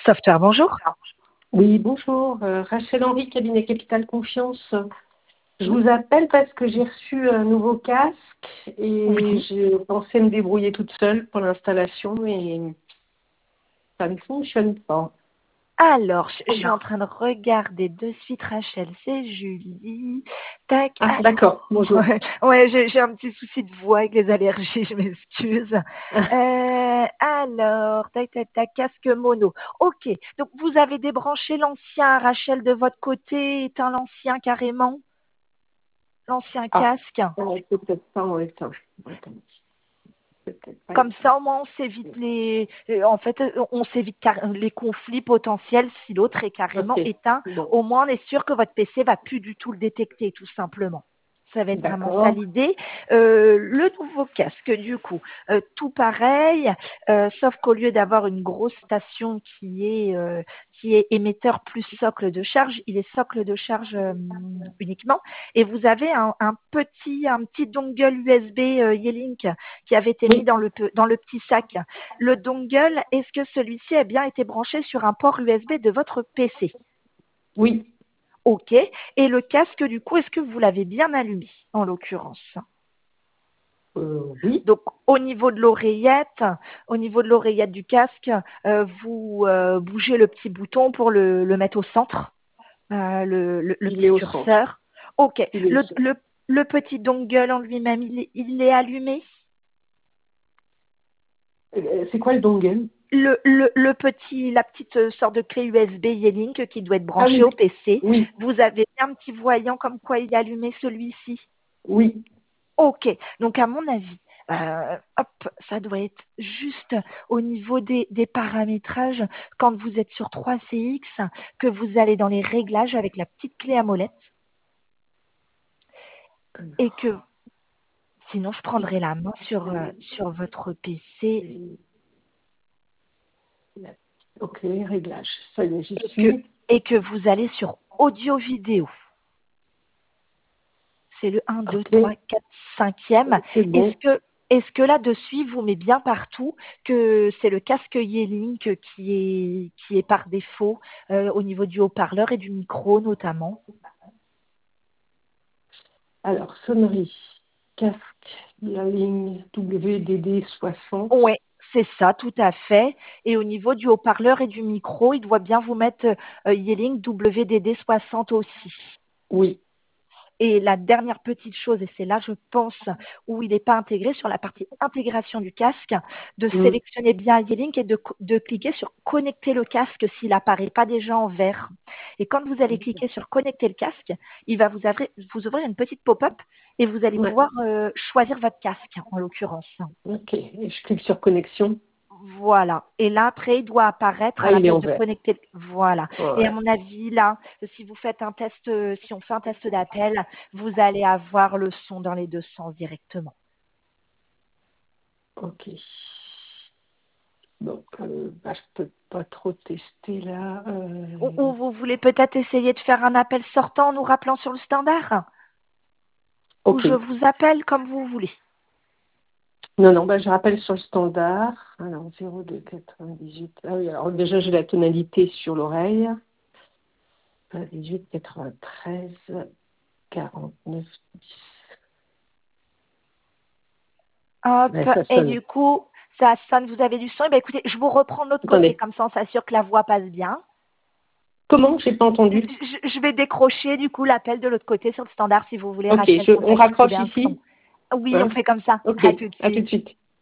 Software, bonjour. Oui, bonjour. Rachel Henry, cabinet Capital Confiance. Je vous appelle parce que j'ai reçu un nouveau casque et Oui. j'ai pensé me débrouiller toute seule pour l'installation, mais ça ne fonctionne pas. Alors, je suis en train de regarder de suite, Rachel, c'est Julie. Tac. Ah, Ah, d'accord. Bonjour. ouais, j'ai un petit souci de voix avec les allergies, je m'excuse. Alors, tac, tac, tac, casque mono. Ok, donc vous avez débranché l'ancien, Rachel, de votre côté, éteint l'ancien carrément, l'ancien Ah, casque. peut-être pas en éteint. Attends, peut-être pas Comme éteint. ça, au moins, on s'évite on s'évite les conflits potentiels si l'autre est carrément Ok. éteint. Bon, Au moins, on est sûr que votre PC va plus du tout le détecter, tout simplement. Ça va être vraiment ça d'accord. l'idée. Le nouveau casque, du coup, tout pareil, sauf qu'au lieu d'avoir une grosse station qui est émetteur plus socle de charge, il est socle de charge uniquement. Et vous avez un petit dongle USB Yeelink qui avait été mis Oui, dans le petit sac. Le dongle, est-ce que celui-ci a bien été branché sur un port USB de votre PC? oui, Ok. Et le casque, du coup, est-ce que vous l'avez bien allumé, en l'occurrence? oui. Donc, au niveau de l'oreillette du casque, vous bougez le petit bouton pour le mettre au centre, le Il petit est au centre. curseur. Ok. Il est au centre. Le petit dongle en lui-même, il est allumé? C'est quoi le dongle? La petite sorte de clé USB Yeelink qui doit être Ah branchée oui, au PC. oui, Vous avez un petit voyant comme quoi il est allumé celui-ci. oui. Ok, donc à mon avis, hop, ça doit être juste au niveau des paramétrages quand vous êtes sur 3CX, que vous allez dans les réglages avec la petite clé à molette et que sinon je prendrai la main sur votre PC Ok, réglage. Ça y est, j'y et suis. que vous allez sur audio vidéo. C'est le 1, 2, Ok, 3, 4, 5e. c'est bon. Est-ce que là-dessus, il vous met bien partout que c'est le casque Yeelink qui est par défaut au niveau du haut-parleur et du micro notamment? Alors, sonnerie, casque, la ligne WDD 60. Oui, c'est ça, tout à fait. Et au niveau du haut-parleur et du micro, il doit bien vous mettre Yeelink WDD 60 aussi. Oui, Et la dernière petite chose, et c'est là, je pense, où il n'est pas intégré, sur la partie intégration du casque, de mm, sélectionner bien Yeelink et de cliquer sur connecter le casque s'il n'apparaît pas déjà en vert. Et quand vous allez cliquer sur connecter le casque, il va vous ouvrir une petite pop-up et vous allez ouais, pouvoir choisir votre casque, en l'occurrence. ok. Et je clique sur connexion. Voilà. Et là, après, il doit apparaître Ah, à la il est place en de vert. connecter. Voilà. Et à Ouais, mon avis, là, si vous faites un test, si on fait un test d'appel, vous allez avoir le son dans les deux sens directement. ok. Donc, bah, je peux pas trop tester là. Ou vous voulez peut-être essayer de faire un appel sortant en nous rappelant sur le standard? Ou Ok. je vous appelle comme vous voulez. Non, non, bah, je rappelle sur le standard. Alors, 02 98. Ah oui, alors déjà, j'ai la tonalité sur l'oreille. 18 93 49 10. Hop. Ouais, ça Et sonne. du coup, ça sonne, vous avez du son. Eh bien, écoutez, je vous reprends de l'autre côté. Attendez. Comme ça, on s'assure que la voix passe bien. Comment? J'ai pas entendu. Je vais décrocher, du coup, l'appel de l'autre côté sur le standard si vous voulez, Ok, Rachel, on pour désactiver raccroche un son. ici. Oui, on Hein? fait comme ça. Ok, À tout de à tout suite. de suite.